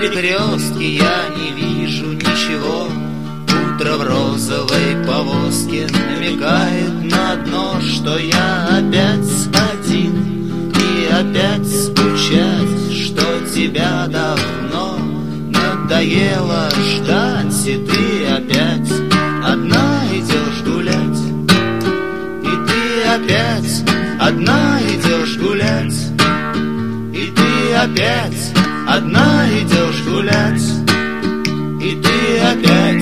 перекрестке я не вижу ничего. Утро в розовой повозке намекает на одно, что я опять один. И опять скучать, что тебя давно надоело ждать. И ты опять одна идешь гулять. И ты опять одна идешь гулять. И ты опять одна идешь гулять. И ты опять.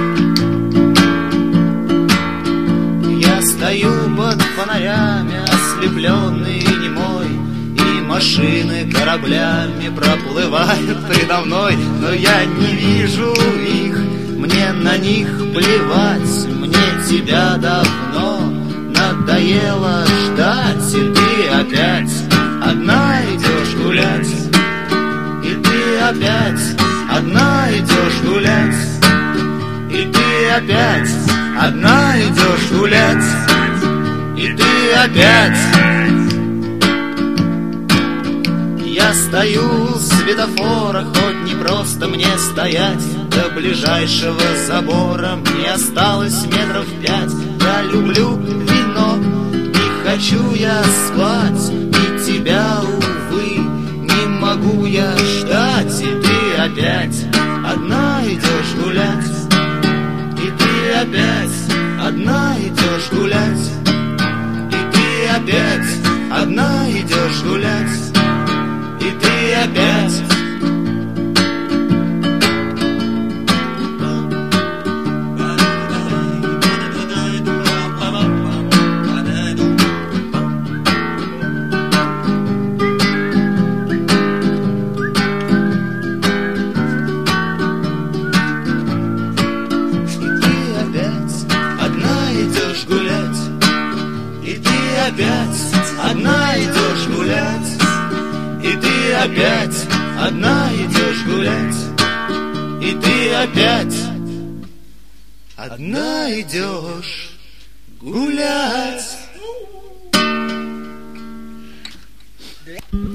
Я стою под фонарями, ослепленный и немой, и машины кораблями проплывают предо мной. Но я не вижу их, мне на них плевать. Мне тебя давно надоело ждать. И ты опять одна идешь гулять. И ты опять одна идешь гулять. И ты опять одна идешь гулять. И ты опять. Я стою у светофора, хоть не просто мне стоять. До ближайшего забора мне осталось метров 5. Я люблю вино, не хочу я спать. И тебя, увы, не могу я ждать. И ты опять одна идешь гулять. И ты опять одна идешь гулять. И ты опять одна идешь гулять. И ты опять. Опять одна идешь гулять. И ты опять одна идешь гулять. И ты опять одна идешь гулять.